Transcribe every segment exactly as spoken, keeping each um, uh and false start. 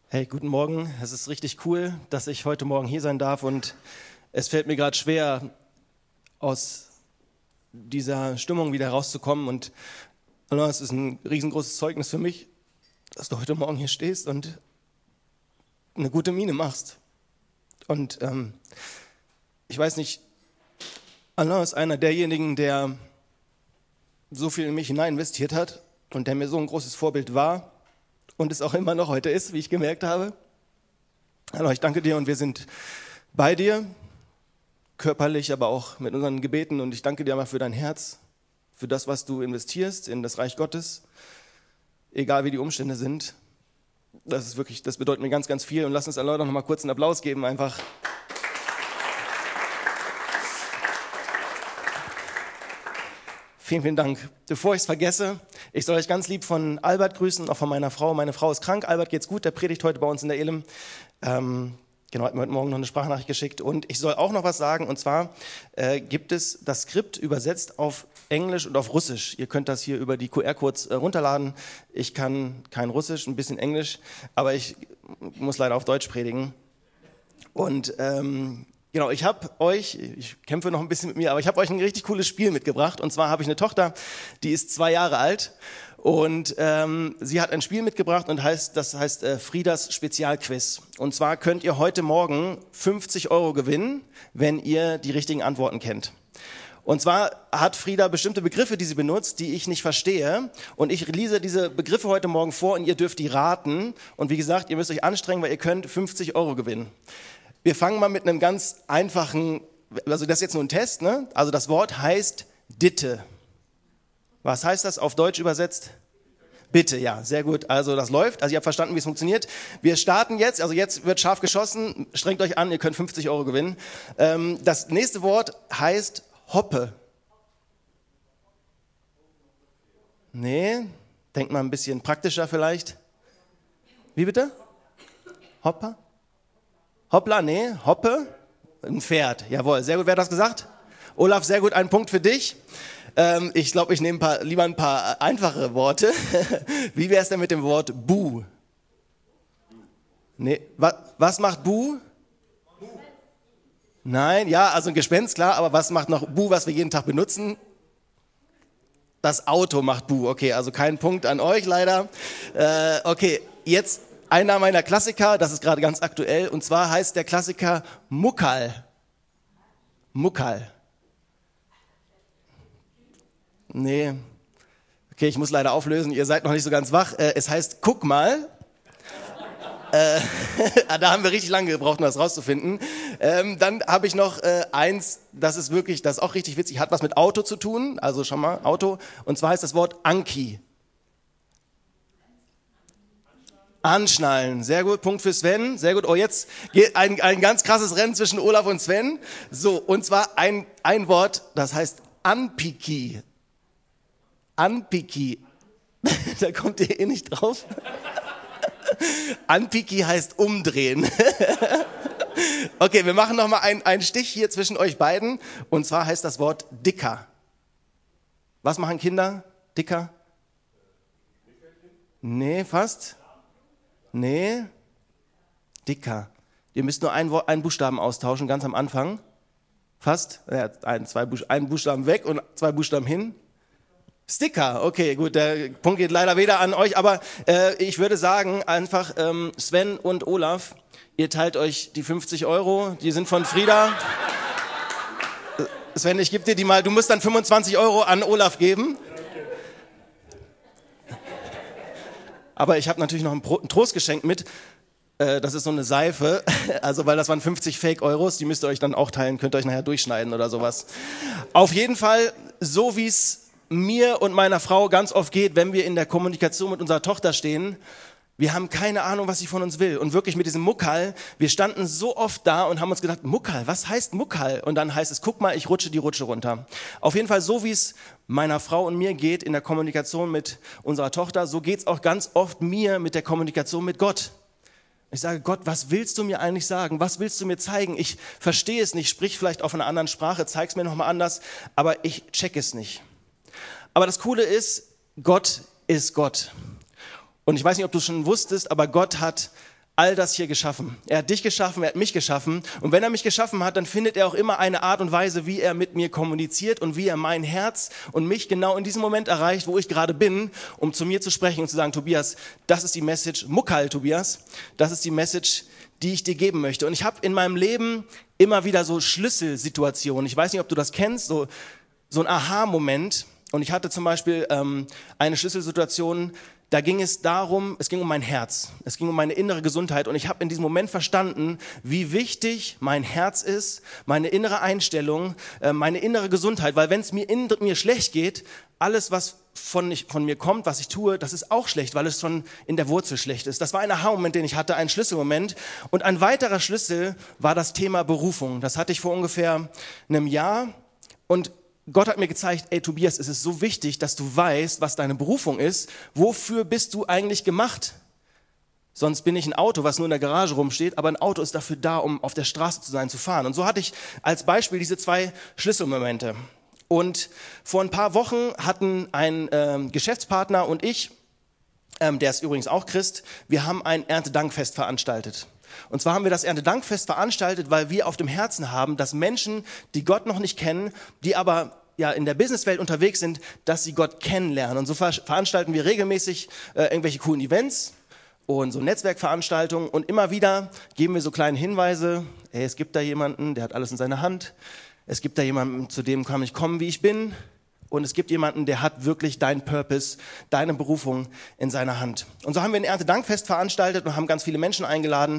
Hey, guten Morgen. Es ist richtig cool, dass ich heute Morgen hier sein darf und es fällt mir gerade schwer, aus dieser Stimmung wieder rauszukommen und es ist ein riesengroßes Zeugnis für mich, dass du heute Morgen hier stehst und eine gute Miene machst. Und ähm, ich weiß nicht, Allah ist einer derjenigen, der so viel in mich hinein investiert hat und der mir so ein großes Vorbild war und es auch immer noch heute ist, wie ich gemerkt habe. Allah, ich danke dir und wir sind bei dir, körperlich, aber auch mit unseren Gebeten, und ich danke dir einmal für dein Herz, für das, was du investierst in das Reich Gottes, egal wie die Umstände sind. Das ist wirklich, das bedeutet mir ganz, ganz viel, und lass uns Allah noch mal kurz einen Applaus geben, einfach. Vielen, vielen Dank. Bevor ich es vergesse, ich soll euch ganz lieb von Albert grüßen, auch von meiner Frau. Meine Frau ist krank, Albert geht's gut, der predigt heute bei uns in der Elim. Ähm, genau, hat mir heute Morgen noch eine Sprachnachricht geschickt. Und ich soll auch noch was sagen, und zwar äh, gibt es das Skript übersetzt auf Englisch und auf Russisch. Ihr könnt das hier über die Q R-Codes äh, runterladen. Ich kann kein Russisch, ein bisschen Englisch, aber ich muss leider auf Deutsch predigen. Und ähm, Genau, ich habe euch, ich kämpfe noch ein bisschen mit mir, aber ich habe euch ein richtig cooles Spiel mitgebracht. Und zwar habe ich eine Tochter, die ist zwei Jahre alt, und ähm, sie hat ein Spiel mitgebracht und heißt, das heißt äh, Friedas Spezialquiz. Und zwar könnt ihr heute Morgen fünfzig Euro gewinnen, wenn ihr die richtigen Antworten kennt. Und zwar hat Frieda bestimmte Begriffe, die sie benutzt, die ich nicht verstehe. Und ich lese diese Begriffe heute Morgen vor und ihr dürft die raten. Und wie gesagt, ihr müsst euch anstrengen, weil ihr könnt fünfzig Euro gewinnen. Wir fangen mal mit einem ganz einfachen, also das ist jetzt nur ein Test, ne? Also das Wort heißt Ditte. Was heißt das auf Deutsch übersetzt? Bitte, ja, sehr gut. Also das läuft, also ihr habt verstanden, wie es funktioniert. Wir starten jetzt, also jetzt wird scharf geschossen, strengt euch an, ihr könnt fünfzig Euro gewinnen. Ähm, das nächste Wort heißt Hoppe. Nee, denkt mal ein bisschen praktischer vielleicht. Wie bitte? Hopper? Hoppla, nee, Hoppe, ein Pferd, jawohl, sehr gut, wer hat das gesagt? Olaf, sehr gut, ein Punkt für dich. Ähm, ich glaube, ich nehme ein paar, lieber ein paar einfache Worte. Wie wäre es denn mit dem Wort Bu? Nee, wa, was macht Bu? Nein, ja, also ein Gespenst, klar, aber was macht noch Bu, was wir jeden Tag benutzen? Das Auto macht Bu, okay, also kein Punkt an euch leider. Äh, okay, jetzt einer meiner Klassiker, das ist gerade ganz aktuell, und zwar heißt der Klassiker Muckerl. Muckerl. Nee. Okay, ich muss leider auflösen, ihr seid noch nicht so ganz wach. Äh, es heißt Guck mal. äh, da haben wir richtig lange gebraucht, um das rauszufinden. Ähm, dann habe ich noch äh, eins, das ist wirklich, das ist auch richtig witzig, hat was mit Auto zu tun, also schon mal Auto, und zwar heißt das Wort Anki. Anschnallen, sehr gut, Punkt für Sven, sehr gut. Oh, jetzt geht ein, ein ganz krasses Rennen zwischen Olaf und Sven. So, und zwar ein, ein Wort, das heißt Anpiki. Anpiki. Da kommt ihr eh nicht drauf. Anpiki heißt umdrehen. Okay, wir machen nochmal einen, einen Stich hier zwischen euch beiden. Und zwar heißt das Wort dicker. Was machen Kinder? Dicker? Nee, fast. Nee, dicker. Ihr müsst nur einen, einen Buchstaben austauschen, ganz am Anfang. Fast. Ja, ein, zwei Buch, einen Buchstaben weg und zwei Buchstaben hin. Sticker, okay, gut, der Punkt geht leider weder an euch, aber äh, ich würde sagen, einfach ähm, Sven und Olaf, ihr teilt euch die fünfzig Euro, die sind von Frieda. Sven, ich gebe dir die mal, du musst dann fünfundzwanzig Euro an Olaf geben. Aber ich habe natürlich noch ein, Pro- ein Trostgeschenk mit. Äh, das ist so eine Seife. Also, weil das waren fünfzig Fake-Euros. Die müsst ihr euch dann auch teilen. Könnt ihr euch nachher durchschneiden oder sowas. Auf jeden Fall, so wie es mir und meiner Frau ganz oft geht, wenn wir in der Kommunikation mit unserer Tochter stehen. Wir haben keine Ahnung, was sie von uns will. Und wirklich mit diesem Muckerl, wir standen so oft da und haben uns gedacht, Muckerl, was heißt Muckerl? Und dann heißt es, guck mal, ich rutsche die Rutsche runter. Auf jeden Fall, so wie es meiner Frau und mir geht in der Kommunikation mit unserer Tochter, so geht es auch ganz oft mir mit der Kommunikation mit Gott. Ich sage, Gott, was willst du mir eigentlich sagen? Was willst du mir zeigen? Ich verstehe es nicht, sprich vielleicht auf einer anderen Sprache, zeig es mir nochmal anders, aber ich check es nicht. Aber das Coole ist, Gott ist Gott. Und ich weiß nicht, ob du schon wusstest, aber Gott hat all das hier geschaffen. Er hat dich geschaffen, er hat mich geschaffen. Und wenn er mich geschaffen hat, dann findet er auch immer eine Art und Weise, wie er mit mir kommuniziert und wie er mein Herz und mich genau in diesem Moment erreicht, wo ich gerade bin, um zu mir zu sprechen und zu sagen, Tobias, das ist die Message, Muckal, Tobias, das ist die Message, die ich dir geben möchte. Und ich habe in meinem Leben immer wieder so Schlüsselsituationen. Ich weiß nicht, ob du das kennst, so, so ein Aha-Moment. Und ich hatte zum Beispiel ähm, eine Schlüsselsituation, da ging es darum, es ging um mein Herz, es ging um meine innere Gesundheit und ich habe in diesem Moment verstanden, wie wichtig mein Herz ist, meine innere Einstellung, äh, meine innere Gesundheit, weil wenn es mir in mir schlecht geht, alles, was von, ich, von mir kommt, was ich tue, das ist auch schlecht, weil es schon in der Wurzel schlecht ist. Das war ein Aha-Moment, den ich hatte, ein Schlüsselmoment. Und ein weiterer Schlüssel war das Thema Berufung. Das hatte ich vor ungefähr einem Jahr und Gott hat mir gezeigt, ey Tobias, es ist so wichtig, dass du weißt, was deine Berufung ist. Wofür bist du eigentlich gemacht? Sonst bin ich ein Auto, was nur in der Garage rumsteht, aber ein Auto ist dafür da, um auf der Straße zu sein, zu fahren. Und so hatte ich als Beispiel diese zwei Schlüsselmomente. Und vor ein paar Wochen hatten ein ähm, Geschäftspartner und ich, ähm, der ist übrigens auch Christ, wir haben ein Erntedankfest veranstaltet. Und zwar haben wir das Erntedankfest veranstaltet, weil wir auf dem Herzen haben, dass Menschen, die Gott noch nicht kennen, die aber ja in der Businesswelt unterwegs sind, dass sie Gott kennenlernen. Und so ver- veranstalten wir regelmäßig äh, irgendwelche coolen Events und so Netzwerkveranstaltungen. Und immer wieder geben wir so kleine Hinweise. Hey, es gibt da jemanden, der hat alles in seiner Hand. Es gibt da jemanden, zu dem kann ich kommen, wie ich bin. Und es gibt jemanden, der hat wirklich deinen Purpose, deine Berufung in seiner Hand. Und so haben wir ein Erntedankfest veranstaltet und haben ganz viele Menschen eingeladen.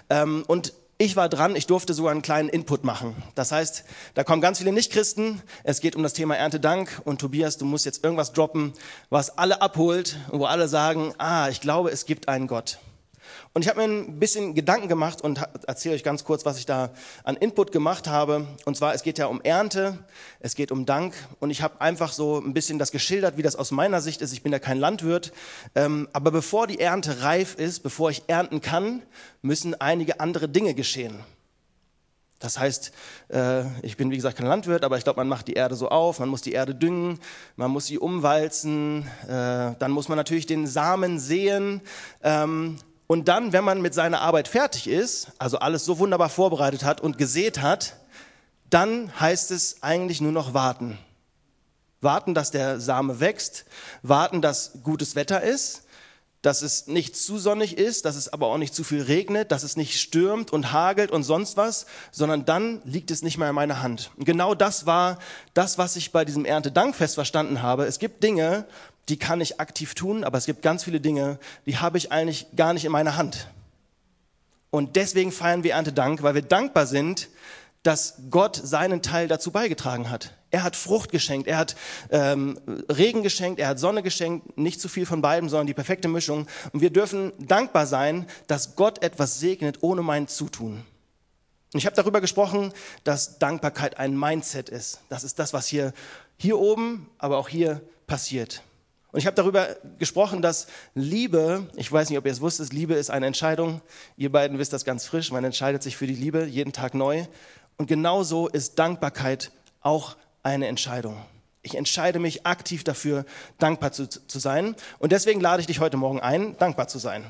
Und ich war dran, ich durfte sogar einen kleinen Input machen. Das heißt, da kommen ganz viele Nichtchristen. Es geht um das Thema Erntedank. Und Tobias, du musst jetzt irgendwas droppen, was alle abholt und wo alle sagen, ah, ich glaube, es gibt einen Gott. Und ich habe mir ein bisschen Gedanken gemacht und erzähle euch ganz kurz, was ich da an Input gemacht habe. Und zwar, es geht ja um Ernte, es geht um Dank. Und ich habe einfach so ein bisschen das geschildert, wie das aus meiner Sicht ist. Ich bin ja kein Landwirt. Ähm, aber bevor die Ernte reif ist, bevor ich ernten kann, müssen einige andere Dinge geschehen. Das heißt, äh, ich bin wie gesagt kein Landwirt, aber ich glaube, man macht die Erde so auf, man muss die Erde düngen, man muss sie umwalzen, äh, dann muss man natürlich den Samen säen. Ähm, Und dann, wenn man mit seiner Arbeit fertig ist, also alles so wunderbar vorbereitet hat und gesät hat, dann heißt es eigentlich nur noch warten. Warten, dass der Same wächst, warten, dass gutes Wetter ist, dass es nicht zu sonnig ist, dass es aber auch nicht zu viel regnet, dass es nicht stürmt und hagelt und sonst was, sondern dann liegt es nicht mehr in meiner Hand. Und genau das war das, was ich bei diesem Erntedankfest verstanden habe. Es gibt Dinge, die kann ich aktiv tun, aber es gibt ganz viele Dinge, die habe ich eigentlich gar nicht in meiner Hand. Und deswegen feiern wir Erntedank, weil wir dankbar sind, dass Gott seinen Teil dazu beigetragen hat. Er hat Frucht geschenkt, er hat ähm, Regen geschenkt, er hat Sonne geschenkt, nicht zu viel von beidem, sondern die perfekte Mischung. Und wir dürfen dankbar sein, dass Gott etwas segnet ohne mein Zutun. Und ich habe darüber gesprochen, dass Dankbarkeit ein Mindset ist. Das ist das, was hier, hier oben, aber auch hier passiert. Und ich habe darüber gesprochen, dass Liebe, ich weiß nicht, ob ihr es wusstet, Liebe ist eine Entscheidung. Ihr beiden wisst das ganz frisch, man entscheidet sich für die Liebe jeden Tag neu. Und genauso ist Dankbarkeit auch eine Entscheidung. Ich entscheide mich aktiv dafür, dankbar zu, zu sein. Und deswegen lade ich dich heute Morgen ein, dankbar zu sein.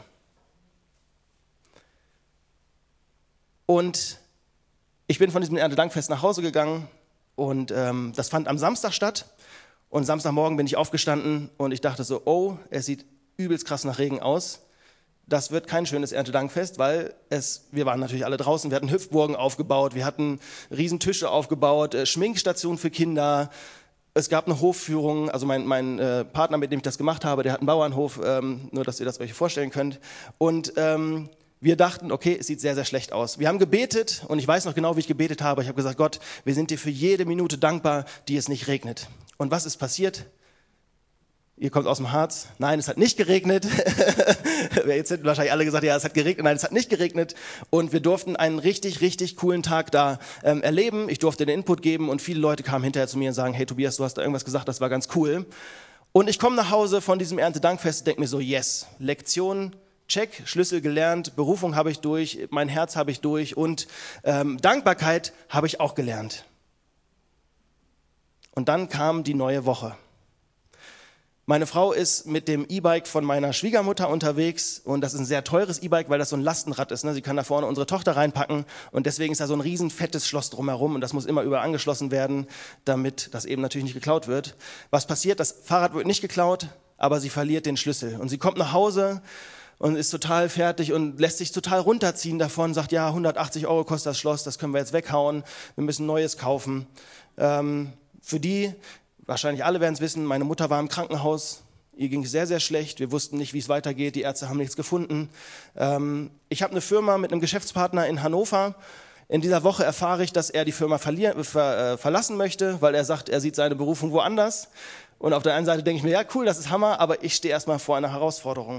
Und ich bin von diesem Erntedankfest nach Hause gegangen und ähm, das fand am Samstag statt. Und Samstagmorgen bin ich aufgestanden und ich dachte so, oh, es sieht übelst krass nach Regen aus. Das wird kein schönes Erntedankfest, weil es, wir waren natürlich alle draußen, wir hatten Hüpfburgen aufgebaut, wir hatten riesen Tische aufgebaut, äh, Schminkstationen für Kinder. Es gab eine Hofführung, also mein, mein äh, Partner, mit dem ich das gemacht habe, der hat einen Bauernhof, ähm, nur dass ihr das euch vorstellen könnt. Und ähm, wir dachten, okay, es sieht sehr, sehr schlecht aus. Wir haben gebetet und ich weiß noch genau, wie ich gebetet habe. Ich habe gesagt, Gott, wir sind dir für jede Minute dankbar, die es nicht regnet. Und was ist passiert? Ihr kommt aus dem Harz. Nein, es hat nicht geregnet. Jetzt hätten wahrscheinlich alle gesagt, ja, es hat geregnet. Nein, es hat nicht geregnet. Und wir durften einen richtig, richtig coolen Tag da ähm, erleben. Ich durfte den Input geben und viele Leute kamen hinterher zu mir und sagen, hey Tobias, du hast da irgendwas gesagt, das war ganz cool. Und ich komme nach Hause von diesem Erntedankfest und denke mir so, yes, Lektion, check, Schlüssel gelernt, Berufung habe ich durch, mein Herz habe ich durch und ähm, Dankbarkeit habe ich auch gelernt. Und dann kam die neue Woche. Meine Frau ist mit dem E-Bike von meiner Schwiegermutter unterwegs und das ist ein sehr teures E-Bike, weil das so ein Lastenrad ist. Ne? Sie kann da vorne unsere Tochter reinpacken und deswegen ist da so ein riesen fettes Schloss drumherum und das muss immer überall angeschlossen werden, damit das eben natürlich nicht geklaut wird. Was passiert? Das Fahrrad wird nicht geklaut, aber sie verliert den Schlüssel und sie kommt nach Hause und ist total fertig und lässt sich total runterziehen davon, sagt, ja, hundertachtzig Euro kostet das Schloss, das können wir jetzt weghauen, wir müssen Neues kaufen. Ähm, für die... Wahrscheinlich alle werden es wissen, meine Mutter war im Krankenhaus, ihr ging es sehr, sehr schlecht, wir wussten nicht, wie es weitergeht, die Ärzte haben nichts gefunden. Ähm, ich habe eine Firma mit einem Geschäftspartner in Hannover. In dieser Woche erfahre ich, dass er die Firma verlieren, ver, äh, verlassen möchte, weil er sagt, er sieht seine Berufung woanders. Und auf der einen Seite denke ich mir, ja cool, das ist Hammer, aber ich stehe erstmal vor einer Herausforderung.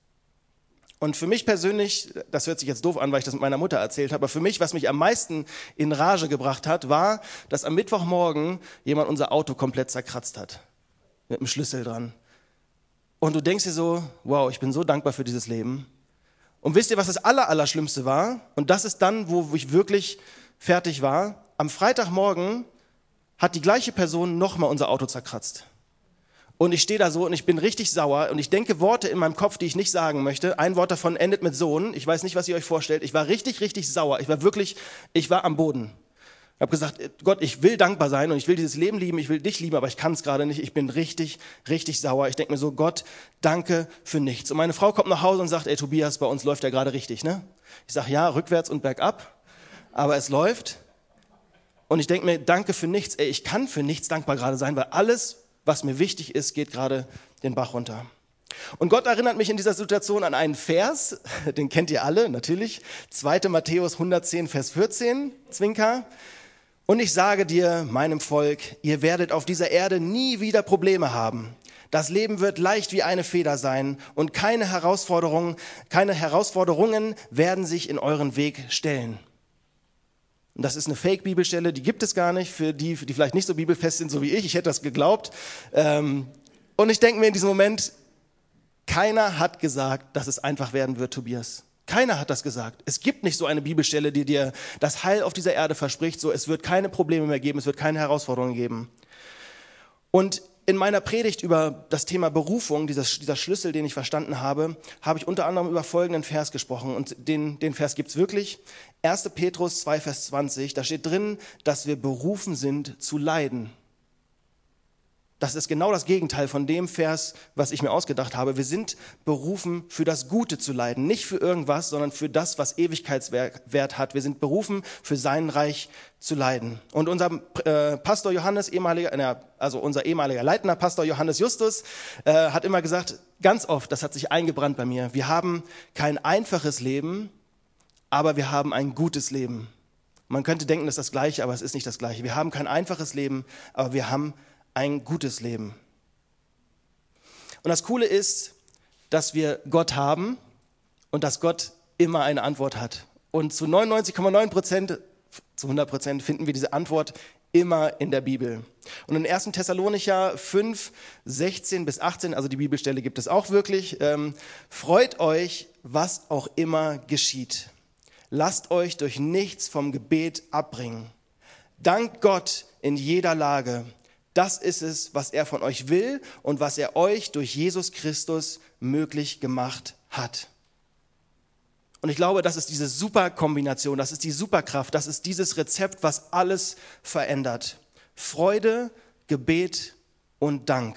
Und für mich persönlich, das hört sich jetzt doof an, weil ich das mit meiner Mutter erzählt habe, aber für mich, was mich am meisten in Rage gebracht hat, war, dass am Mittwochmorgen jemand unser Auto komplett zerkratzt hat. Mit einem Schlüssel dran. Und du denkst dir so, wow, ich bin so dankbar für dieses Leben. Und wisst ihr, was das Aller, Allerschlimmste war? Und das ist dann, wo ich wirklich fertig war. Am Freitagmorgen hat die gleiche Person nochmal unser Auto zerkratzt. Und ich stehe da so und ich bin richtig sauer und ich denke Worte in meinem Kopf, die ich nicht sagen möchte. Ein Wort davon endet mit Sohn. Ich weiß nicht, was ihr euch vorstellt. Ich war richtig, richtig sauer. Ich war wirklich, ich war am Boden. Ich habe gesagt, Gott, ich will dankbar sein und ich will dieses Leben lieben, ich will dich lieben, aber ich kann es gerade nicht. Ich bin richtig, richtig sauer. Ich denke mir so, Gott, danke für nichts. Und meine Frau kommt nach Hause und sagt, ey Tobias, bei uns läuft ja gerade richtig, ne? Ich sage, ja, rückwärts und bergab, aber es läuft. Und ich denke mir, danke für nichts. Ey, ich kann für nichts dankbar gerade sein, weil alles, was mir wichtig ist, geht gerade den Bach runter. Und Gott erinnert mich in dieser Situation an einen Vers, den kennt ihr alle, natürlich. zweiter Matthäus hundertzehn, Vers vierzehn, Zwinker. Und ich sage dir, meinem Volk, ihr werdet auf dieser Erde nie wieder Probleme haben. Das Leben wird leicht wie eine Feder sein und keine Herausforderungen, keine Herausforderungen werden sich in euren Weg stellen. Und das ist eine Fake-Bibelstelle, die gibt es gar nicht, für die, für die vielleicht nicht so bibelfest sind, so wie ich. Ich hätte das geglaubt. Und ich denke mir in diesem Moment, keiner hat gesagt, dass es einfach werden wird, Tobias. Keiner hat das gesagt. Es gibt nicht so eine Bibelstelle, die dir das Heil auf dieser Erde verspricht, so es wird keine Probleme mehr geben, es wird keine Herausforderungen geben. Und in meiner Predigt über das Thema Berufung, dieser, dieser Schlüssel, den ich verstanden habe, habe ich unter anderem über folgenden Vers gesprochen. Und den, den Vers gibt's wirklich. erster Petrus zwei, Vers zwanzig, da steht drin, dass wir berufen sind zu leiden. Das ist genau das Gegenteil von dem Vers, was ich mir ausgedacht habe. Wir sind berufen, für das Gute zu leiden. Nicht für irgendwas, sondern für das, was Ewigkeitswert hat. Wir sind berufen, für sein Reich zu leiden. Und unser äh, Pastor Johannes, ehemaliger, also unser ehemaliger Leitender Pastor Johannes Justus, äh, hat immer gesagt, ganz oft, das hat sich eingebrannt bei mir, wir haben kein einfaches Leben, aber wir haben ein gutes Leben. Man könnte denken, das ist das Gleiche, aber es ist nicht das Gleiche. Wir haben kein einfaches Leben, aber wir haben ein gutes Leben. Und das Coole ist, dass wir Gott haben und dass Gott immer eine Antwort hat. Und zu neunundneunzig Komma neun Prozent, zu hundert Prozent finden wir diese Antwort immer in der Bibel. Und in erster Thessalonicher fünf, sechzehn bis achtzehn, also die Bibelstelle gibt es auch wirklich, ähm, freut euch, was auch immer geschieht. Lasst euch durch nichts vom Gebet abbringen. Dankt Gott in jeder Lage. Das ist es, was er von euch will und was er euch durch Jesus Christus möglich gemacht hat. Und ich glaube, das ist diese Superkombination, das ist die Superkraft, das ist dieses Rezept, was alles verändert. Freude, Gebet und Dank.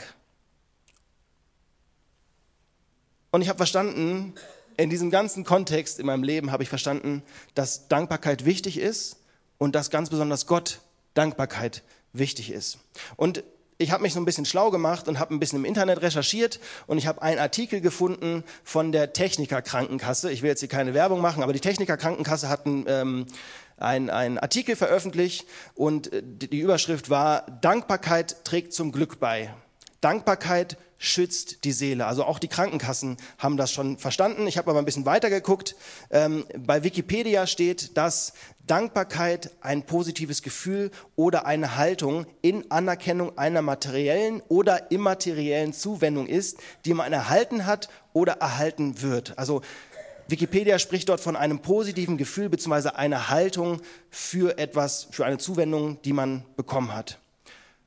Und ich habe verstanden, in diesem ganzen Kontext in meinem Leben habe ich verstanden, dass Dankbarkeit wichtig ist und dass ganz besonders Gott Dankbarkeit wichtig ist. Und ich habe mich so ein bisschen schlau gemacht und habe ein bisschen im Internet recherchiert und ich habe einen Artikel gefunden von der Techniker Krankenkasse. Ich will jetzt hier keine Werbung machen, aber die Techniker Krankenkasse hat einen, ähm, einen, einen Artikel veröffentlicht und die Überschrift war: Dankbarkeit trägt zum Glück bei. Dankbarkeit schützt die Seele. Also auch die Krankenkassen haben das schon verstanden. Ich habe aber ein bisschen weiter geguckt. Ähm, bei Wikipedia steht, dass Dankbarkeit ein positives Gefühl oder eine Haltung in Anerkennung einer materiellen oder immateriellen Zuwendung ist, die man erhalten hat oder erhalten wird. Also Wikipedia spricht dort von einem positiven Gefühl bzw. einer Haltung für etwas, für eine Zuwendung, die man bekommen hat.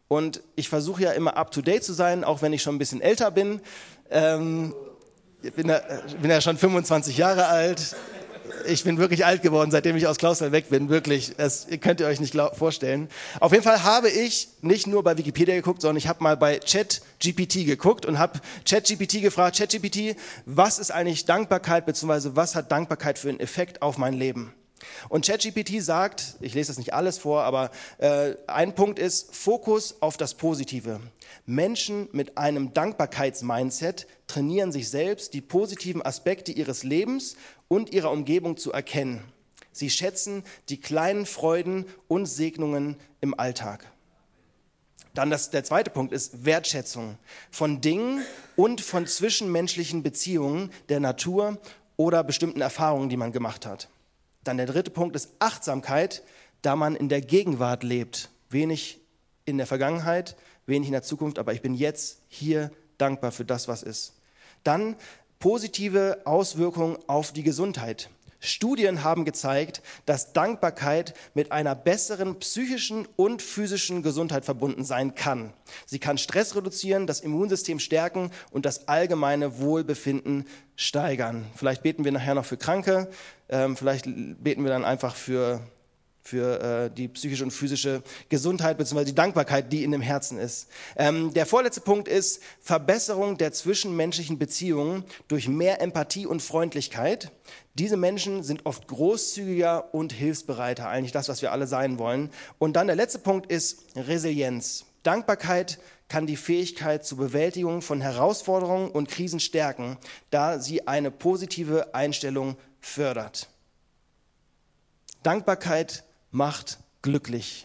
Und ich versuche ja immer up-to-date zu sein, auch wenn ich schon ein bisschen älter bin. Ähm, ich bin ja, bin ja schon fünfundzwanzig Jahre alt. Ich bin wirklich alt geworden, seitdem ich aus Clausthal weg bin, wirklich. Das könnt ihr euch nicht glaub, vorstellen. Auf jeden Fall habe ich nicht nur bei Wikipedia geguckt, sondern ich habe mal bei ChatGPT geguckt und habe ChatGPT gefragt, ChatGPT, was ist eigentlich Dankbarkeit, beziehungsweise was hat Dankbarkeit für einen Effekt auf mein Leben? Und ChatGPT sagt, ich lese das nicht alles vor, aber äh, ein Punkt ist, Fokus auf das Positive. Menschen mit einem Dankbarkeitsmindset trainieren sich selbst, die positiven Aspekte ihres Lebens und ihrer Umgebung zu erkennen. Sie schätzen die kleinen Freuden und Segnungen im Alltag. Dann das, der zweite Punkt ist Wertschätzung von Dingen und von zwischenmenschlichen Beziehungen, der Natur oder bestimmten Erfahrungen, die man gemacht hat. Dann der dritte Punkt ist Achtsamkeit, da man in der Gegenwart lebt. Wenig in der Vergangenheit, wenig in der Zukunft, aber ich bin jetzt hier dankbar für das, was ist. Dann positive Auswirkungen auf die Gesundheit. Studien haben gezeigt, dass Dankbarkeit mit einer besseren psychischen und physischen Gesundheit verbunden sein kann. Sie kann Stress reduzieren, das Immunsystem stärken und das allgemeine Wohlbefinden steigern. Vielleicht beten wir nachher noch für Kranke, ähm, vielleicht beten wir dann einfach für, für äh, die psychische und physische Gesundheit bzw. die Dankbarkeit, die in dem Herzen ist. Ähm, der vorletzte Punkt ist Verbesserung der zwischenmenschlichen Beziehungen durch mehr Empathie und Freundlichkeit. Diese Menschen sind oft großzügiger und hilfsbereiter, eigentlich das, was wir alle sein wollen. Und dann der letzte Punkt ist Resilienz. Dankbarkeit kann die Fähigkeit zur Bewältigung von Herausforderungen und Krisen stärken, da sie eine positive Einstellung fördert. Dankbarkeit macht glücklich.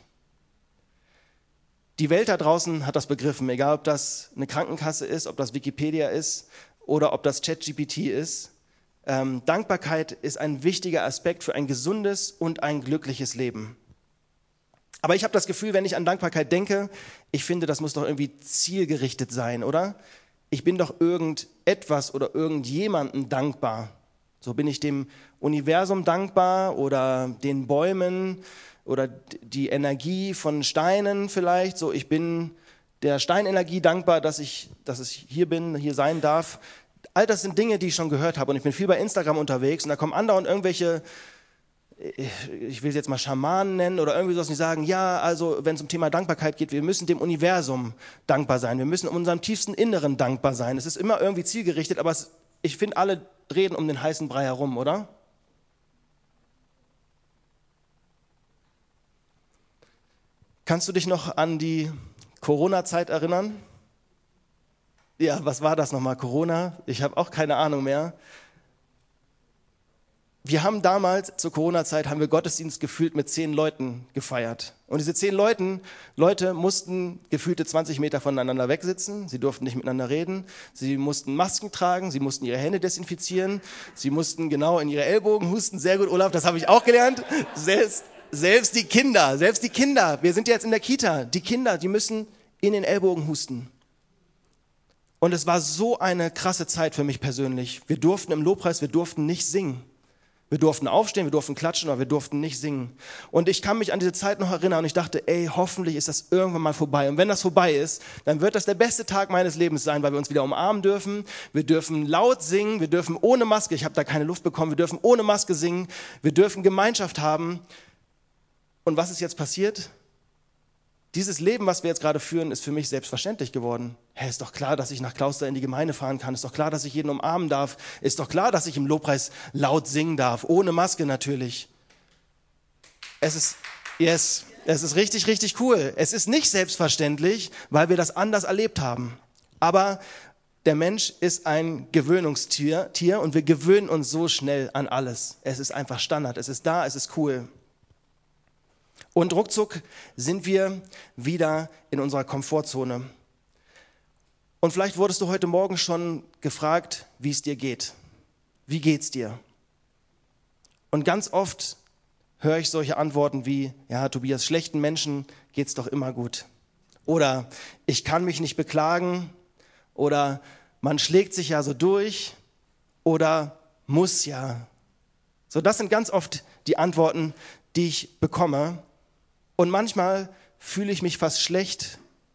Die Welt da draußen hat das begriffen, egal ob das eine Krankenkasse ist, ob das Wikipedia ist oder ob das ChatGPT ist. Ähm, Dankbarkeit ist ein wichtiger Aspekt für ein gesundes und ein glückliches Leben. Aber ich habe das Gefühl, wenn ich an Dankbarkeit denke, ich finde, das muss doch irgendwie zielgerichtet sein, oder? Ich bin doch irgendetwas oder irgendjemandem dankbar. So bin ich dem Universum dankbar oder den Bäumen oder die Energie von Steinen vielleicht. So, ich bin der Steinenergie dankbar, dass ich, dass ich hier bin, hier sein darf. All das sind Dinge, die ich schon gehört habe und ich bin viel bei Instagram unterwegs und da kommen andauernd irgendwelche, ich will es jetzt mal Schamanen nennen oder irgendwie sowas, die sagen, ja, also wenn es um Thema Dankbarkeit geht, wir müssen dem Universum dankbar sein, wir müssen unserem tiefsten Inneren dankbar sein. Es ist immer irgendwie zielgerichtet, aber es, ich finde, alle reden um den heißen Brei herum, oder? Kannst du dich noch an die Corona-Zeit erinnern? Ja, was war das nochmal? Corona? Ich habe auch keine Ahnung mehr. Wir haben damals, zur Corona-Zeit, haben wir Gottesdienst gefühlt mit zehn Leuten gefeiert. Und diese zehn Leuten, Leute mussten gefühlte zwanzig Meter voneinander wegsitzen. Sie durften nicht miteinander reden. Sie mussten Masken tragen. Sie mussten ihre Hände desinfizieren. Sie mussten genau in ihre Ellbogen husten. Sehr gut, Olaf, das habe ich auch gelernt. Selbst, selbst die Kinder, selbst die Kinder. Wir sind jetzt in der Kita. Die Kinder, die müssen in den Ellbogen husten. Und es war so eine krasse Zeit für mich persönlich. Wir durften im Lobpreis, wir durften nicht singen. Wir durften aufstehen, wir durften klatschen, aber wir durften nicht singen. Und ich kann mich an diese Zeit noch erinnern und ich dachte, ey, hoffentlich ist das irgendwann mal vorbei. Und wenn das vorbei ist, dann wird das der beste Tag meines Lebens sein, weil wir uns wieder umarmen dürfen. Wir dürfen laut singen, wir dürfen ohne Maske, ich habe da keine Luft bekommen, wir dürfen ohne Maske singen, wir dürfen Gemeinschaft haben. Und was ist jetzt passiert? Dieses Leben, was wir jetzt gerade führen, ist für mich selbstverständlich geworden. Hey, ist doch klar, dass ich nach Clausthal in die Gemeinde fahren kann. Ist doch klar, dass ich jeden umarmen darf. Ist doch klar, dass ich im Lobpreis laut singen darf. Ohne Maske natürlich. Es ist, yes, es ist richtig, richtig cool. Es ist nicht selbstverständlich, weil wir das anders erlebt haben. Aber der Mensch ist ein Gewöhnungstier Tier, und wir gewöhnen uns so schnell an alles. Es ist einfach Standard. Es ist da, es ist cool. Und ruckzuck sind wir wieder in unserer Komfortzone. Und vielleicht wurdest du heute Morgen schon gefragt, wie es dir geht. Wie geht's dir? Und ganz oft höre ich solche Antworten wie, ja, Tobias, schlechten Menschen geht's doch immer gut. Oder ich kann mich nicht beklagen. Oder man schlägt sich ja so durch. Oder muss ja. So, das sind ganz oft die Antworten, die ich bekomme. Und manchmal fühle ich mich fast schlecht,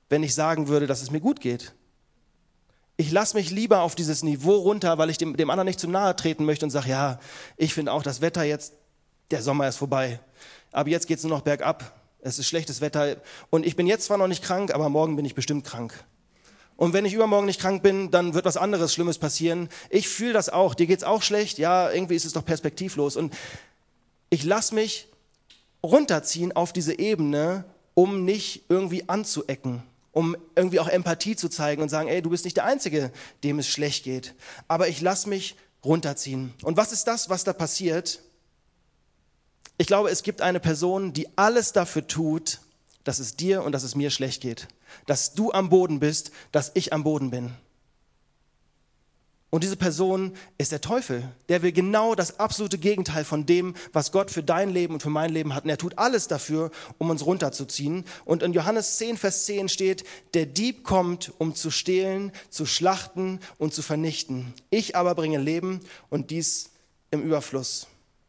wenn ich sagen würde, dass es mir gut geht. Ich lasse mich lieber auf dieses Niveau runter, weil ich dem, dem anderen nicht zu nahe treten möchte und sage, ja, ich finde auch das Wetter jetzt, der Sommer ist vorbei. Aber jetzt geht es nur noch bergab. Es ist schlechtes Wetter und ich bin jetzt zwar noch nicht krank, aber morgen bin ich bestimmt krank. Und wenn ich übermorgen nicht krank bin, dann wird was anderes Schlimmes passieren. Ich fühle das auch. Dir geht's auch schlecht? Ja, irgendwie ist es doch perspektivlos. Und ich lasse mich runterziehen auf diese Ebene, um nicht irgendwie anzuecken, um irgendwie auch Empathie zu zeigen und sagen, ey, du bist nicht der Einzige, dem es schlecht geht. Aber ich lasse mich runterziehen. Und was ist das, was da passiert? Ich glaube, es gibt eine Person, die alles dafür tut, dass es dir und dass es mir schlecht geht. Dass du am Boden bist, dass ich am Boden bin. Und diese Person ist der Teufel. Der will genau das absolute Gegenteil von dem, was Gott für dein Leben und für mein Leben hat. Und er tut alles dafür, um uns runterzuziehen. Und in Johannes zehn, Vers zehn steht, der Dieb kommt, um zu stehlen, zu schlachten und zu vernichten. Ich aber bringe Leben und dies im Überfluss.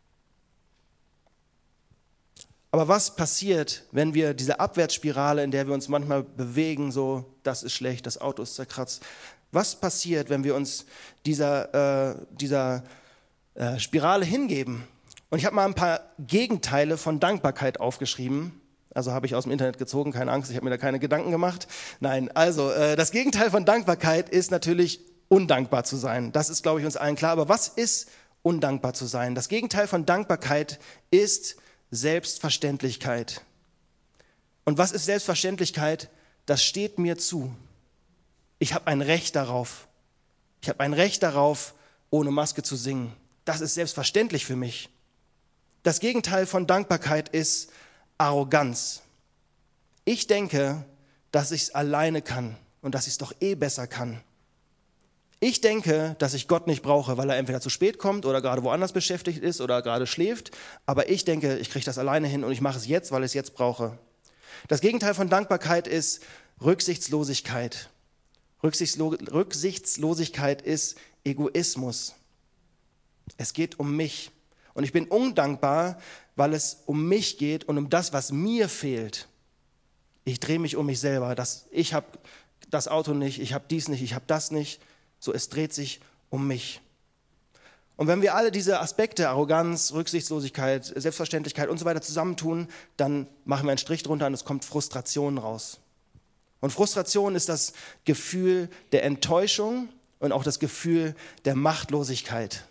Aber was passiert, wenn wir diese Abwärtsspirale, in der wir uns manchmal bewegen, so, das ist schlecht, das Auto ist zerkratzt. Was passiert, wenn wir uns dieser, äh, dieser äh, Spirale hingeben? Und ich habe mal ein paar Gegenteile von Dankbarkeit aufgeschrieben. Also habe ich aus dem Internet gezogen, keine Angst, ich habe mir da keine Gedanken gemacht. Nein, also äh, das Gegenteil von Dankbarkeit ist natürlich undankbar zu sein. Das ist, glaube ich, uns allen klar. Aber was ist undankbar zu sein? Das Gegenteil von Dankbarkeit ist Selbstverständlichkeit. Und was ist Selbstverständlichkeit? Das steht mir zu. Ich habe ein Recht darauf. Ich habe ein Recht darauf, ohne Maske zu singen. Das ist selbstverständlich für mich. Das Gegenteil von Dankbarkeit ist Arroganz. Ich denke, dass ich es alleine kann und dass ich es doch eh besser kann. Ich denke, dass ich Gott nicht brauche, weil er entweder zu spät kommt oder gerade woanders beschäftigt ist oder gerade schläft. Aber ich denke, ich kriege das alleine hin und ich mache es jetzt, weil ich es jetzt brauche. Das Gegenteil von Dankbarkeit ist Rücksichtslosigkeit. Rücksichtslo- Rücksichtslosigkeit ist Egoismus. Es geht um mich. Und ich bin undankbar, weil es um mich geht und um das, was mir fehlt. Ich drehe mich um mich selber. Das, ich habe das Auto nicht, ich habe dies nicht, ich habe das nicht. So, es dreht sich um mich. Und wenn wir alle diese Aspekte, Arroganz, Rücksichtslosigkeit, Selbstverständlichkeit und so weiter zusammentun, dann machen wir einen Strich drunter und es kommt Frustration raus. Und Frustration ist das Gefühl der Enttäuschung und auch das Gefühl der Machtlosigkeit.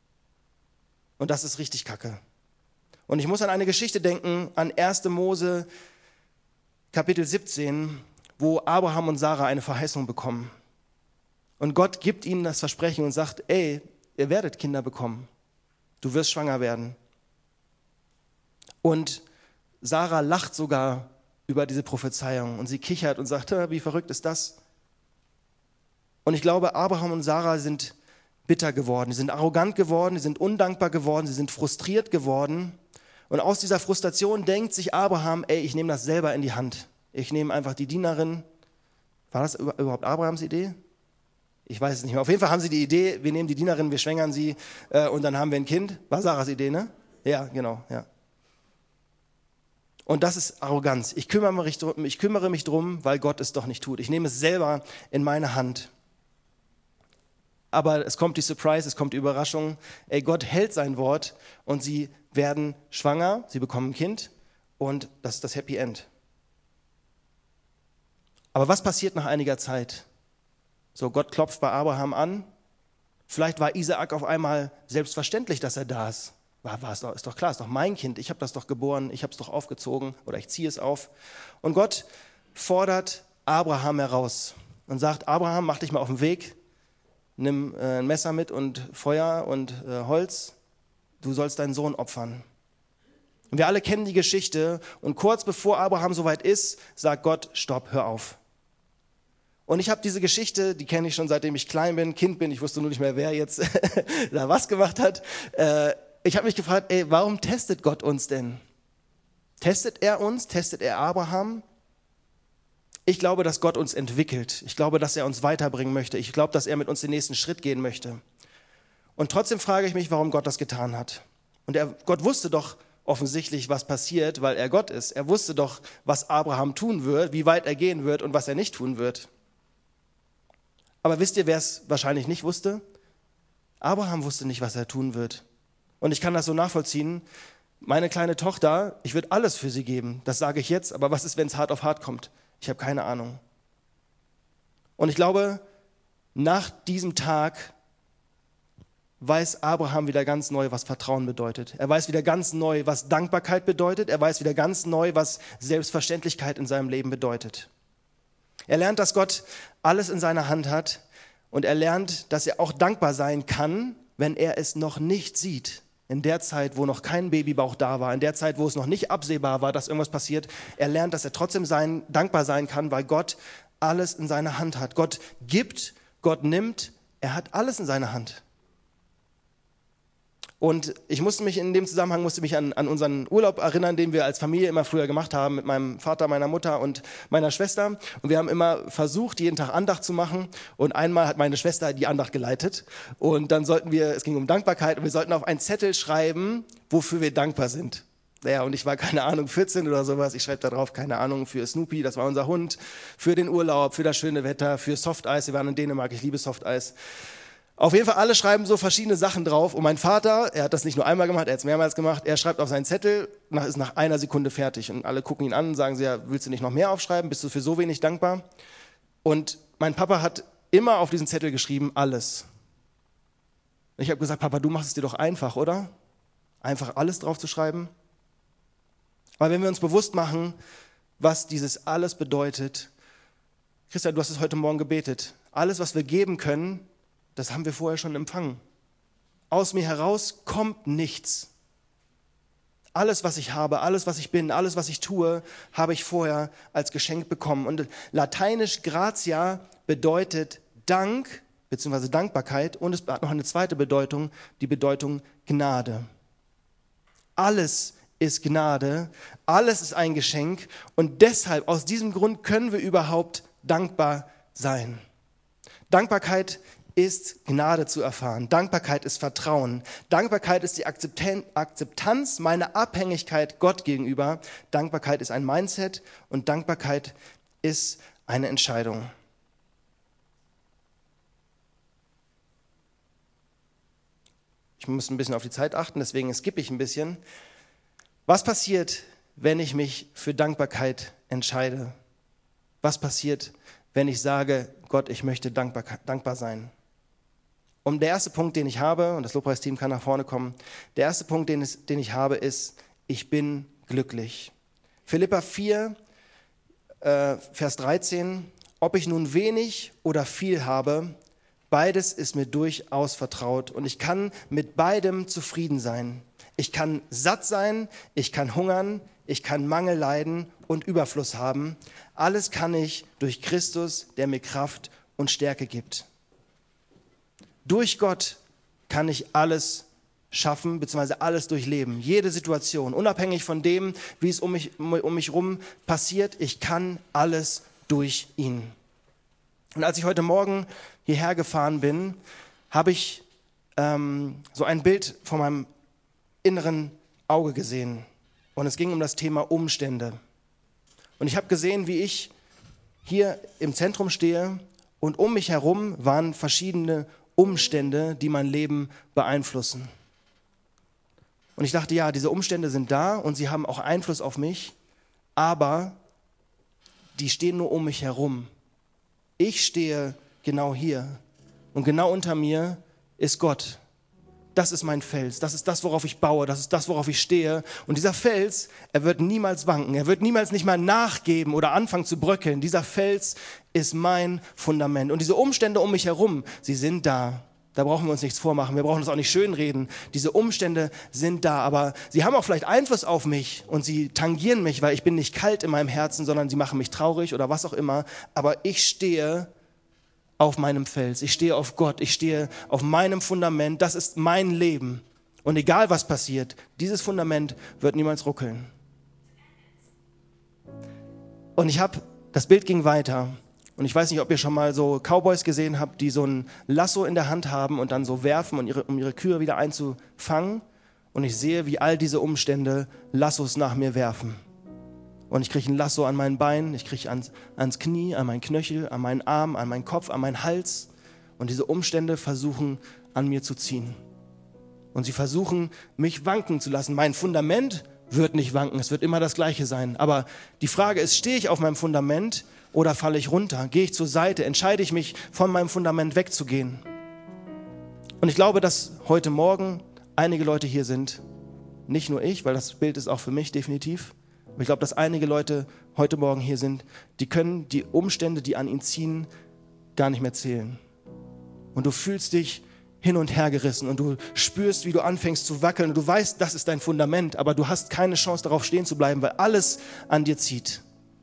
Und das ist richtig kacke. Und ich muss an eine Geschichte denken, an erste Mose Kapitel siebzehn, wo Abraham und Sarah eine Verheißung bekommen. Und Gott gibt ihnen das Versprechen und sagt, ey, ihr werdet Kinder bekommen. Du wirst schwanger werden. Und Sarah lacht sogar über diese Prophezeiung und sie kichert und sagt, wie verrückt ist das? Und ich glaube, Abraham und Sarah sind bitter geworden, sie sind arrogant geworden, sie sind undankbar geworden, sie sind frustriert geworden. Und aus dieser Frustration denkt sich Abraham, ey, ich nehme das selber in die Hand. Ich nehme einfach die Dienerin. War das überhaupt Abrahams Idee? Ich weiß es nicht mehr. Auf jeden Fall haben sie die Idee, wir nehmen die Dienerin, wir schwängern sie äh, und dann haben wir ein Kind. War Sarahs Idee, ne? Ja, genau, ja. Und das ist Arroganz. Ich kümmere mich drum, ich kümmere mich drum, weil Gott es doch nicht tut. Ich nehme es selber in meine Hand. Aber es kommt die Surprise, es kommt die Überraschung. Ey, Gott hält sein Wort und sie werden schwanger, sie bekommen ein Kind und das ist das Happy End. Aber was passiert nach einiger Zeit? So, Gott klopft bei Abraham an. Vielleicht war Isaak auf einmal selbstverständlich, dass er da ist. War, war es doch, ist doch klar, ist doch mein Kind. Ich habe das doch geboren, ich habe es doch aufgezogen oder ich ziehe es auf. Und Gott fordert Abraham heraus und sagt, Abraham, mach dich mal auf den Weg, nimm äh, ein Messer mit und Feuer und äh, Holz. Du sollst deinen Sohn opfern. Und wir alle kennen die Geschichte. Und kurz bevor Abraham soweit ist, sagt Gott, stopp, hör auf. Und ich habe diese Geschichte, die kenne ich schon seitdem ich klein bin, Kind bin, ich wusste nur nicht mehr, wer jetzt da was gemacht hat. Äh, ich habe mich gefragt, ey, warum testet Gott uns denn? Testet er uns? Testet er Abraham? Ich glaube, dass Gott uns entwickelt. Ich glaube, dass er uns weiterbringen möchte. Ich glaube, dass er mit uns den nächsten Schritt gehen möchte. Und trotzdem frage ich mich, warum Gott das getan hat. Und er, Gott wusste doch offensichtlich, was passiert, weil er Gott ist. Er wusste doch, was Abraham tun wird, wie weit er gehen wird und was er nicht tun wird. Aber wisst ihr, wer es wahrscheinlich nicht wusste? Abraham wusste nicht, was er tun wird. Und ich kann das so nachvollziehen. Meine kleine Tochter, ich würde alles für sie geben. Das sage ich jetzt. Aber was ist, wenn es hart auf hart kommt? Ich habe keine Ahnung. Und ich glaube, nach diesem Tag weiß Abraham wieder ganz neu, was Vertrauen bedeutet. Er weiß wieder ganz neu, was Dankbarkeit bedeutet. Er weiß wieder ganz neu, was Selbstverständlichkeit in seinem Leben bedeutet. Er lernt, dass Gott alles in seiner Hand hat und er lernt, dass er auch dankbar sein kann, wenn er es noch nicht sieht. In der Zeit, wo noch kein Babybauch da war, in der Zeit, wo es noch nicht absehbar war, dass irgendwas passiert. Er lernt, dass er trotzdem sein, dankbar sein kann, weil Gott alles in seiner Hand hat. Gott gibt, Gott nimmt, er hat alles in seiner Hand. Und ich musste mich in dem Zusammenhang musste mich an, an unseren Urlaub erinnern, den wir als Familie immer früher gemacht haben mit meinem Vater, meiner Mutter und meiner Schwester. Und wir haben immer versucht, jeden Tag Andacht zu machen. Und einmal hat meine Schwester die Andacht geleitet. Und dann sollten wir, es ging um Dankbarkeit, und wir sollten auf einen Zettel schreiben, wofür wir dankbar sind. Naja, und ich war, keine Ahnung, vierzehn oder sowas. Ich schreibe da drauf, keine Ahnung, für Snoopy, das war unser Hund, für den Urlaub, für das schöne Wetter, für Softeis. Wir waren in Dänemark, ich liebe Softeis. Auf jeden Fall, alle schreiben so verschiedene Sachen drauf. Und mein Vater, er hat das nicht nur einmal gemacht, er hat es mehrmals gemacht, er schreibt auf seinen Zettel, nach, ist nach einer Sekunde fertig. Und alle gucken ihn an und sagen sie, ja, willst du nicht noch mehr aufschreiben? Bist du für so wenig dankbar? Und mein Papa hat immer auf diesen Zettel geschrieben, alles. Und ich habe gesagt, Papa, du machst es dir doch einfach, oder? Einfach alles drauf zu schreiben? Aber wenn wir uns bewusst machen, was dieses alles bedeutet, Christian, du hast es heute Morgen gebetet, alles, was wir geben können, das haben wir vorher schon empfangen. Aus mir heraus kommt nichts. Alles, was ich habe, alles, was ich bin, alles, was ich tue, habe ich vorher als Geschenk bekommen. Und lateinisch gratia bedeutet Dank bzw. Dankbarkeit und es hat noch eine zweite Bedeutung, die Bedeutung Gnade. Alles ist Gnade, alles ist ein Geschenk und deshalb, aus diesem Grund können wir überhaupt dankbar sein. Dankbarkeit ist Gnade zu erfahren. Dankbarkeit ist Vertrauen. Dankbarkeit ist die Akzeptanz meiner Abhängigkeit Gott gegenüber. Dankbarkeit ist ein Mindset und Dankbarkeit ist eine Entscheidung. Ich muss ein bisschen auf die Zeit achten, deswegen skippe ich ein bisschen. Was passiert, wenn ich mich für Dankbarkeit entscheide? Was passiert, wenn ich sage, Gott, ich möchte dankbar, dankbar sein? Und der erste Punkt, den ich habe, und das Lobpreisteam kann nach vorne kommen, der erste Punkt, den, es, den ich habe, ist, ich bin glücklich. Philipper vier, äh, Vers dreizehn, ob ich nun wenig oder viel habe, beides ist mir durchaus vertraut und ich kann mit beidem zufrieden sein. Ich kann satt sein, ich kann hungern, ich kann Mangel leiden und Überfluss haben. Alles kann ich durch Christus, der mir Kraft und Stärke gibt. Durch Gott kann ich alles schaffen, beziehungsweise alles durchleben. Jede Situation, unabhängig von dem, wie es um mich, um mich rum passiert, ich kann alles durch ihn. Und als ich heute Morgen hierher gefahren bin, habe ich ähm, so ein Bild von meinem inneren Auge gesehen. Und es ging um das Thema Umstände. Und ich habe gesehen, wie ich hier im Zentrum stehe und um mich herum waren verschiedene Umstände, die mein Leben beeinflussen. Und ich dachte, ja, diese Umstände sind da und sie haben auch Einfluss auf mich, aber die stehen nur um mich herum. Ich stehe genau hier und genau unter mir ist Gott. Das ist mein Fels, das ist das, worauf ich baue, das ist das, worauf ich stehe. Und dieser Fels, er wird niemals wanken, er wird niemals nicht mal nachgeben oder anfangen zu bröckeln. Dieser Fels ist mein Fundament. Und diese Umstände um mich herum, sie sind da. Da brauchen wir uns nichts vormachen, wir brauchen uns auch nicht schönreden. Diese Umstände sind da, aber sie haben auch vielleicht Einfluss auf mich und sie tangieren mich, weil ich bin nicht kalt in meinem Herzen, sondern sie machen mich traurig oder was auch immer. Aber ich stehe auf meinem Fels, ich stehe auf Gott, ich stehe auf meinem Fundament, das ist mein Leben. Und egal was passiert, dieses Fundament wird niemals ruckeln. Und ich habe, das Bild ging weiter. Und ich weiß nicht, ob ihr schon mal so Cowboys gesehen habt, die so ein Lasso in der Hand haben und dann so werfen, um ihre, um ihre Kühe wieder einzufangen. und ich sehe, wie all diese Umstände Lassos nach mir werfen. Und ich kriege ein Lasso an meinen Beinen, ich kriege ans, ans Knie, an meinen Knöchel, an meinen Arm, an meinen Kopf, an meinen Hals. Und diese Umstände versuchen, an mir zu ziehen. Und sie versuchen, mich wanken zu lassen. Mein Fundament wird nicht wanken, es wird immer das Gleiche sein. Aber die Frage ist, stehe ich auf meinem Fundament oder falle ich runter? Gehe ich zur Seite? Entscheide ich mich, von meinem Fundament wegzugehen? Und ich glaube, dass heute Morgen einige Leute hier sind, nicht nur ich, weil das Bild ist auch für mich definitiv, aber ich glaube, dass einige Leute heute Morgen hier sind, die können die Umstände, die an ihnen ziehen, gar nicht mehr zählen. Und du fühlst dich hin und her gerissen und du spürst, wie du anfängst zu wackeln und du weißt, das ist dein Fundament, aber du hast keine Chance darauf stehen zu bleiben, weil alles an dir zieht.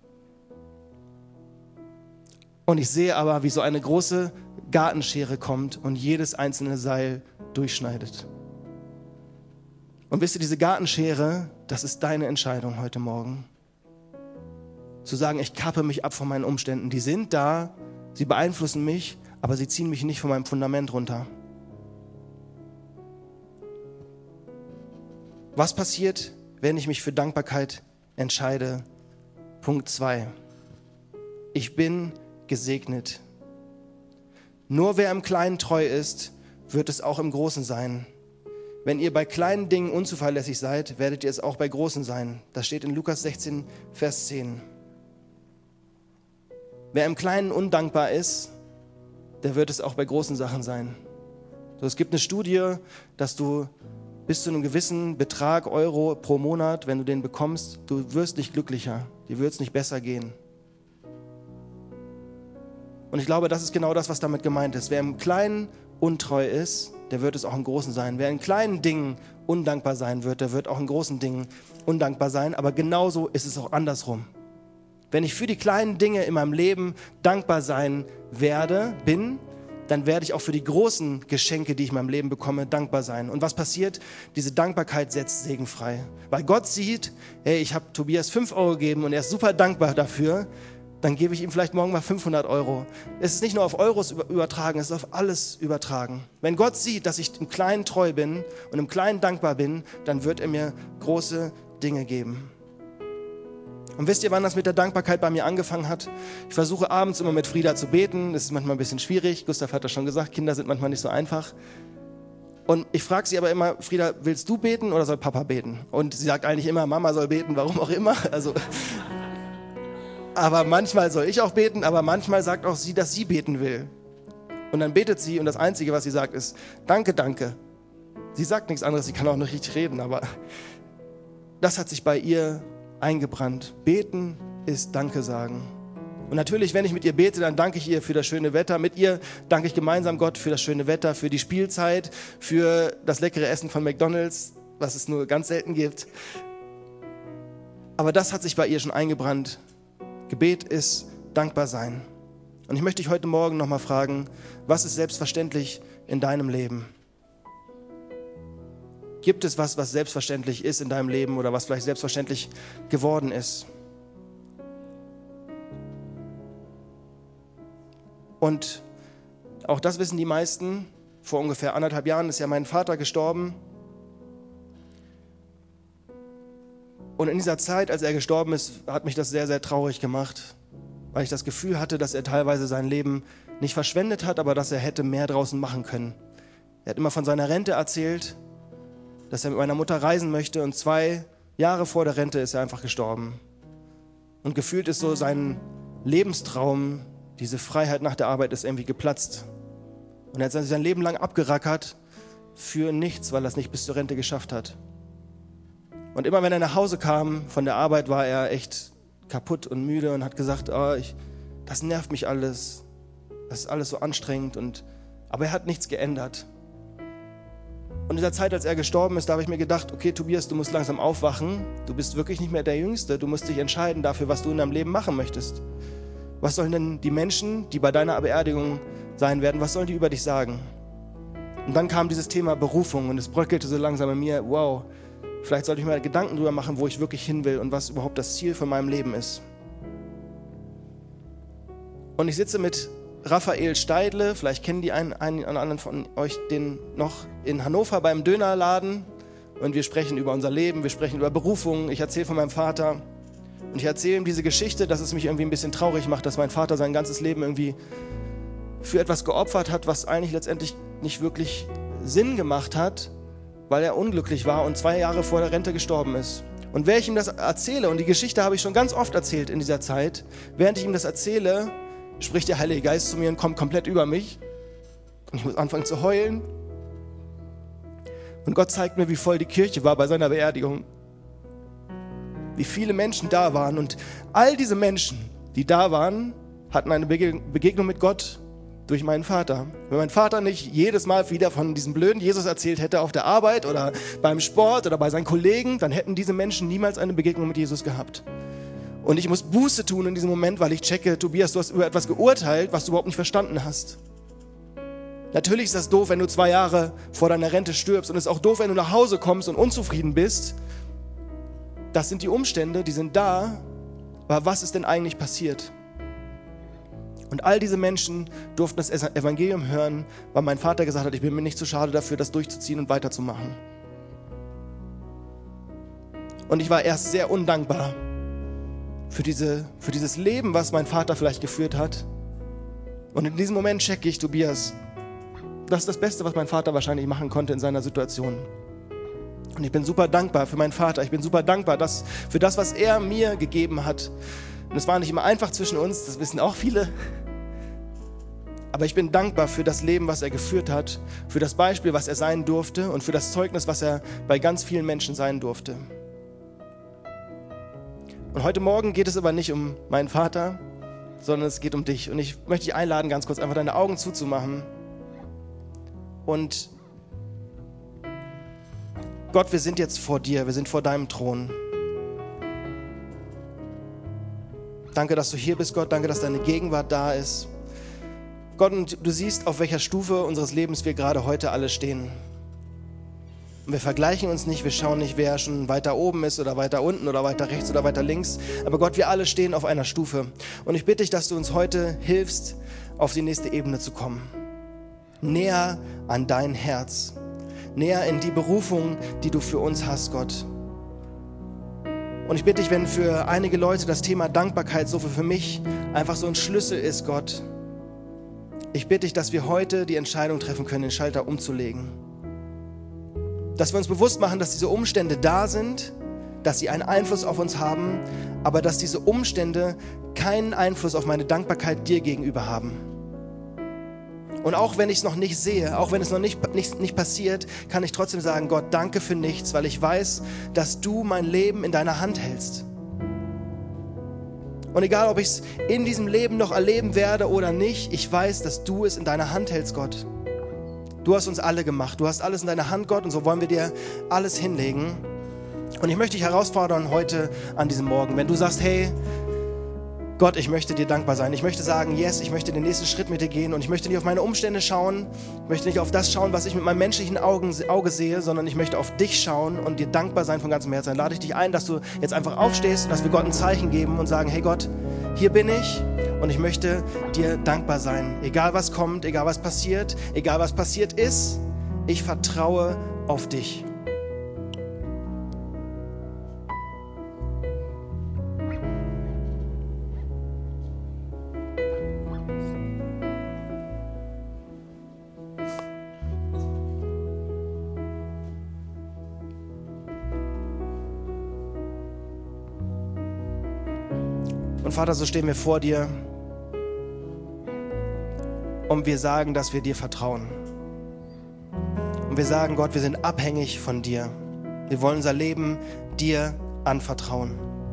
Und ich sehe aber, wie so eine große Gartenschere kommt und jedes einzelne Seil durchschneidet. Und wisst ihr, diese Gartenschere, das ist deine Entscheidung heute Morgen. Zu sagen, ich kappe mich ab von meinen Umständen. Die sind da, sie beeinflussen mich, aber sie ziehen mich nicht von meinem Fundament runter. Was passiert, wenn ich mich für Dankbarkeit entscheide? Punkt zwei. Ich bin gesegnet. Nur wer im Kleinen treu ist, wird es auch im Großen sein. Wenn ihr bei kleinen Dingen unzuverlässig seid, werdet ihr es auch bei großen sein. Das steht in Lukas sechzehn, Vers zehn. Wer im Kleinen undankbar ist, der wird es auch bei großen Sachen sein. So, es gibt eine Studie, dass du bis zu einem gewissen Betrag Euro pro Monat, wenn du den bekommst, du wirst nicht glücklicher, dir wird es nicht besser gehen. Und ich glaube, das ist genau das, was damit gemeint ist. Wer im Kleinen untreu ist, der wird es auch in großen sein. Wer in kleinen Dingen undankbar sein wird, der wird auch in großen Dingen undankbar sein. Aber genauso ist es auch andersrum. Wenn ich für die kleinen Dinge in meinem Leben dankbar sein werde, bin, dann werde ich auch für die großen Geschenke, die ich in meinem Leben bekomme, dankbar sein. Und was passiert? Diese Dankbarkeit setzt Segen frei. Weil Gott sieht, hey, ich habe Tobias fünf Euro gegeben und er ist super dankbar dafür, dann gebe ich ihm vielleicht morgen mal fünfhundert Euro. Es ist nicht nur auf Euros übertragen, es ist auf alles übertragen. Wenn Gott sieht, dass ich im Kleinen treu bin und im Kleinen dankbar bin, dann wird er mir große Dinge geben. Und wisst ihr, wann das mit der Dankbarkeit bei mir angefangen hat? Ich versuche abends immer mit Frieda zu beten. Das ist manchmal ein bisschen schwierig. Gustav hat das schon gesagt, Kinder sind manchmal nicht so einfach. Und ich frage sie aber immer, Frieda, willst du beten oder soll Papa beten? Und sie sagt eigentlich immer, Mama soll beten, warum auch immer. Also... Aber manchmal soll ich auch beten, aber manchmal sagt auch sie, dass sie beten will. Und dann betet sie und das Einzige, was sie sagt, ist, danke, danke. Sie sagt nichts anderes, sie kann auch nicht richtig reden, aber das hat sich bei ihr eingebrannt. Beten ist Danke sagen. Und natürlich, wenn ich mit ihr bete, dann danke ich ihr für das schöne Wetter. Mit ihr danke ich gemeinsam Gott für das schöne Wetter, für die Spielzeit, für das leckere Essen von McDonald's, was es nur ganz selten gibt. Aber das hat sich bei ihr schon eingebrannt. Gebet ist dankbar sein. Und ich möchte dich heute Morgen nochmal fragen, was ist selbstverständlich in deinem Leben? Gibt es was, was selbstverständlich ist in deinem Leben oder was vielleicht selbstverständlich geworden ist? Und auch das wissen die meisten. Vor ungefähr anderthalb Jahren ist ja mein Vater gestorben. Und in dieser Zeit, als er gestorben ist, hat mich das sehr, sehr traurig gemacht, weil ich das Gefühl hatte, dass er teilweise sein Leben nicht verschwendet hat, aber dass er hätte mehr draußen machen können. Er hat immer von seiner Rente erzählt, dass er mit meiner Mutter reisen möchte und zwei Jahre vor der Rente ist er einfach gestorben. Und gefühlt ist so sein Lebenstraum, diese Freiheit nach der Arbeit ist irgendwie geplatzt. Und er hat sich sein Leben lang abgerackert für nichts, weil er es nicht bis zur Rente geschafft hat. Und immer wenn er nach Hause kam von der Arbeit, war er echt kaputt und müde und hat gesagt, oh, ich, das nervt mich alles, das ist alles so anstrengend. Und, aber er hat nichts geändert. Und in dieser Zeit, als er gestorben ist, da habe ich mir gedacht, okay Tobias, du musst langsam aufwachen, du bist wirklich nicht mehr der Jüngste, du musst dich entscheiden dafür, was du in deinem Leben machen möchtest. Was sollen denn die Menschen, die bei deiner Beerdigung sein werden, was sollen die über dich sagen? Und dann kam dieses Thema Berufung und es bröckelte so langsam in mir, wow, vielleicht sollte ich mir Gedanken darüber machen, wo ich wirklich hin will und was überhaupt das Ziel von meinem Leben ist. Und ich sitze mit Raphael Steidle, vielleicht kennen die einen, einen oder anderen von euch den noch, in Hannover beim Dönerladen. und wir sprechen über unser Leben, wir sprechen über Berufung. Ich erzähle von meinem Vater und ich erzähle ihm diese Geschichte, dass es mich irgendwie ein bisschen traurig macht, dass mein Vater sein ganzes Leben irgendwie für etwas geopfert hat, was eigentlich letztendlich nicht wirklich Sinn gemacht hat, weil er unglücklich war und zwei Jahre vor der Rente gestorben ist. Und während ich ihm das erzähle, und die Geschichte habe ich schon ganz oft erzählt in dieser Zeit, während ich ihm das erzähle, spricht der Heilige Geist zu mir und kommt komplett über mich. Und ich muss anfangen zu heulen. Und Gott zeigt mir, wie voll die Kirche war bei seiner Beerdigung. Wie viele Menschen da waren. Und all diese Menschen, die da waren, hatten eine Begegnung mit Gott durch meinen Vater. Wenn mein Vater nicht jedes Mal wieder von diesem blöden Jesus erzählt hätte auf der Arbeit oder beim Sport oder bei seinen Kollegen, dann hätten diese Menschen niemals eine Begegnung mit Jesus gehabt. Und ich muss Buße tun in diesem Moment, weil ich checke, Tobias, du hast über etwas geurteilt, was du überhaupt nicht verstanden hast. Natürlich ist das doof, wenn du zwei Jahre vor deiner Rente stirbst, und es ist auch doof, wenn du nach Hause kommst und unzufrieden bist. Das sind die Umstände, die sind da, aber was ist denn eigentlich passiert? Und all diese Menschen durften das Evangelium hören, weil mein Vater gesagt hat, ich bin mir nicht zu schade dafür, das durchzuziehen und weiterzumachen. Und ich war erst sehr undankbar für, diese, für dieses Leben, was mein Vater vielleicht geführt hat. Und in diesem Moment checke ich, Tobias, das ist das Beste, was mein Vater wahrscheinlich machen konnte in seiner Situation. Und ich bin super dankbar für meinen Vater. Ich bin super dankbar dass, für das, was er mir gegeben hat. Und es war nicht immer einfach zwischen uns, das wissen auch viele. Aber ich bin dankbar für das Leben, was er geführt hat, für das Beispiel, was er sein durfte und für das Zeugnis, was er bei ganz vielen Menschen sein durfte. Und heute Morgen geht es aber nicht um meinen Vater, sondern es geht um dich. Und ich möchte dich einladen, ganz kurz einfach deine Augen zuzumachen. Und Gott, wir sind jetzt vor dir, wir sind vor deinem Thron. Danke, dass du hier bist, Gott. Danke, dass deine Gegenwart da ist. Gott, und du siehst, auf welcher Stufe unseres Lebens wir gerade heute alle stehen. Und wir vergleichen uns nicht, wir schauen nicht, wer schon weiter oben ist oder weiter unten oder weiter rechts oder weiter links. Aber Gott, wir alle stehen auf einer Stufe. Und ich bitte dich, dass du uns heute hilfst, auf die nächste Ebene zu kommen. Näher an dein Herz. Näher in die Berufung, die du für uns hast, Gott. Und ich bitte dich, wenn für einige Leute das Thema Dankbarkeit so für mich einfach so ein Schlüssel ist, Gott, ich bitte dich, dass wir heute die Entscheidung treffen können, den Schalter umzulegen. Dass wir uns bewusst machen, dass diese Umstände da sind, dass sie einen Einfluss auf uns haben, aber dass diese Umstände keinen Einfluss auf meine Dankbarkeit dir gegenüber haben. Und auch wenn ich es noch nicht sehe, auch wenn es noch nicht, nicht, nicht passiert, kann ich trotzdem sagen, Gott, danke für nichts, weil ich weiß, dass du mein Leben in deiner Hand hältst. Und egal, ob ich es in diesem Leben noch erleben werde oder nicht, ich weiß, dass du es in deiner Hand hältst, Gott. Du hast uns alle gemacht, du hast alles in deiner Hand, Gott, und so wollen wir dir alles hinlegen. Und ich möchte dich herausfordern heute an diesem Morgen, wenn du sagst, hey, Gott, ich möchte dir dankbar sein. Ich möchte sagen, yes, ich möchte den nächsten Schritt mit dir gehen und ich möchte nicht auf meine Umstände schauen, ich möchte nicht auf das schauen, was ich mit meinem menschlichen Augen, Auge sehe, sondern ich möchte auf dich schauen und dir dankbar sein von ganzem Herzen. Dann lade ich dich ein, dass du jetzt einfach aufstehst und dass wir Gott ein Zeichen geben und sagen, hey Gott, hier bin ich und ich möchte dir dankbar sein. Egal was kommt, egal was passiert, egal was passiert ist, ich vertraue auf dich. Und Vater, so stehen wir vor dir und wir sagen, dass wir dir vertrauen. Und wir sagen, Gott, wir sind abhängig von dir. Wir wollen unser Leben dir anvertrauen.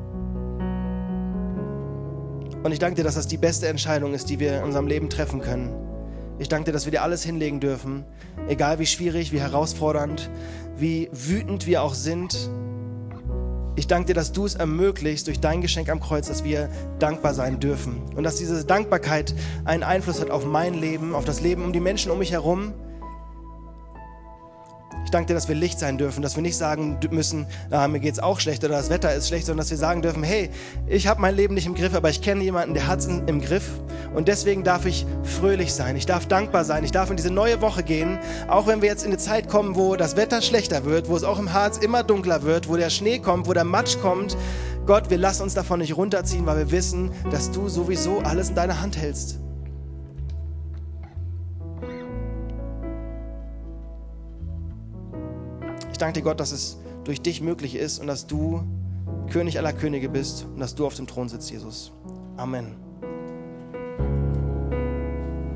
Und ich danke dir, dass das die beste Entscheidung ist, die wir in unserem Leben treffen können. Ich danke dir, dass wir dir alles hinlegen dürfen, egal wie schwierig, wie herausfordernd, wie wütend wir auch sind. Ich danke dir, dass du es ermöglichst durch dein Geschenk am Kreuz, dass wir dankbar sein dürfen. Und dass diese Dankbarkeit einen Einfluss hat auf mein Leben, auf das Leben um die Menschen um mich herum. Ich Ich danke dir, dass wir Licht sein dürfen, dass wir nicht sagen müssen, ah, mir geht's auch schlecht oder das Wetter ist schlecht, sondern dass wir sagen dürfen, hey, ich habe mein Leben nicht im Griff, aber ich kenne jemanden, der hat es im Griff und deswegen darf ich fröhlich sein, ich darf dankbar sein, ich darf in diese neue Woche gehen, auch wenn wir jetzt in eine Zeit kommen, wo das Wetter schlechter wird, wo es auch im Harz immer dunkler wird, wo der Schnee kommt, wo der Matsch kommt. Gott, wir lassen uns davon nicht runterziehen, weil wir wissen, dass du sowieso alles in deiner Hand hältst. Ich danke dir, Gott, dass es durch dich möglich ist und dass du König aller Könige bist und dass du auf dem Thron sitzt, Jesus. Amen.